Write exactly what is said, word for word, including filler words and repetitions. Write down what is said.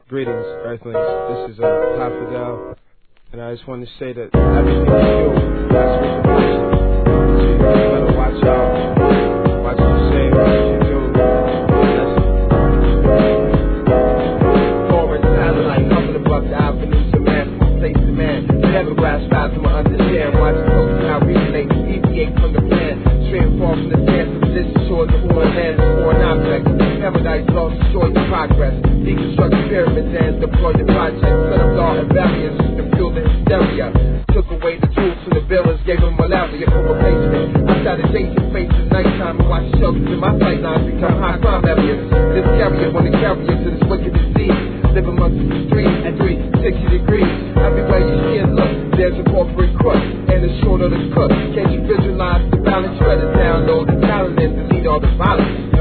Greetings, Earthlings. This is uh, Pat Fidel, and I just want to say that everything you do, that's what the mission. So you better watch out, watch what you say, watch what you do. That's it. Foreign satellite, up in the Buck Avenue to man, from place to man. Never grasp out to understand. Watch the focus how we relate, deviate from the plan. Straight fall from the dance of this shores of foreign lands, foreign objects. Paradise lost, destroy the progress. Deconstruct the pyramids and deploy the project. Set up law and barriers to fuel the hysteria. Took away the tools from the villains, gave them malaria for replacement. I started chasing faces nighttime and watch shelters in my sight lines become high crime areas. This carrier wanna carry us to this wicked disease. Live amongst the streets at three sixty degrees. Everywhere you see and look, there's a corporate crook and a short of the cook. Can't you visualize the balance? Shred it down, load the talent and delete all the violence.